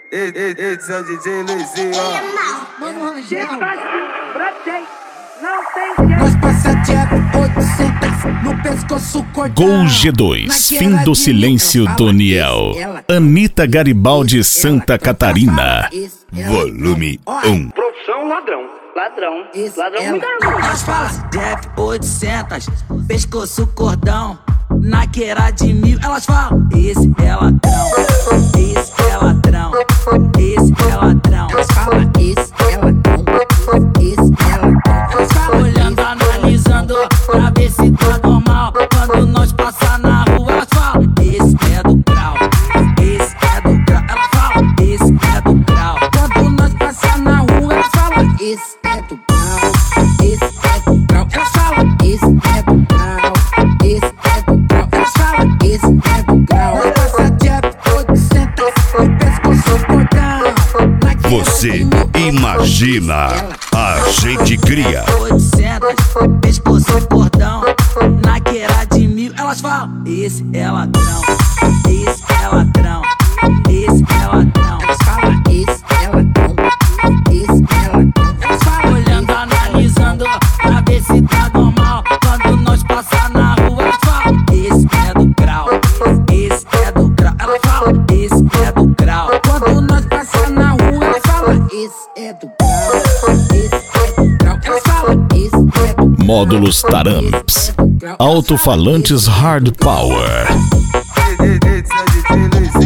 Esse é o DJ Luizinho, ó. Mano, Rangel. Não tem jeito. Nós passa Jack 800 no pescoço cortado. Gol G2, fim do silêncio do Niel. Anitta Garibaldi, Santa Catarina. Volume 1. Profissão ladrão. Ladrão muito orgulho. Nós fala Jack 800, pescoço cordão. Naqueira de 1000, elas falam: esse é ladrão, esse é ladrão, esse é ladrão. Elas falam: esse é ladrão, esse é ladrão. Elas falam olhando, analisando, pra ver se tá normal. Quando nós passar na rua, elas falam: esse é do grau, esse é do grau. Elas falam: esse é do grau. Quando nós passar na rua, elas falam: esse é do grau, esse é do grau. Elas falam: esse é do grau, esse é do grau. Elas falam: esse é do grau. Nós passa Jack 800 no pescoço cordão. Você imagina, a gente cria. 800, pescoço cordão. Naqueira de 1000, elas falam: esse é ladrão, esse é ladrão, esse é ladrão. Elas falam: esse é ladrão, esse é ladrão. Elas falam olhando, analisando, pra ver se tá normal. Quando nós passar na rua, elas falam: esse é do grau, esse é do grau. Elas falam: esse é do grau. Quando nós passar na rua, elas falam: esse é do grau, esse é do grau. Elas falam: esse é do grau. Módulos Taramps, alto-falantes Hard Power. Esse é o DJ Luizinho.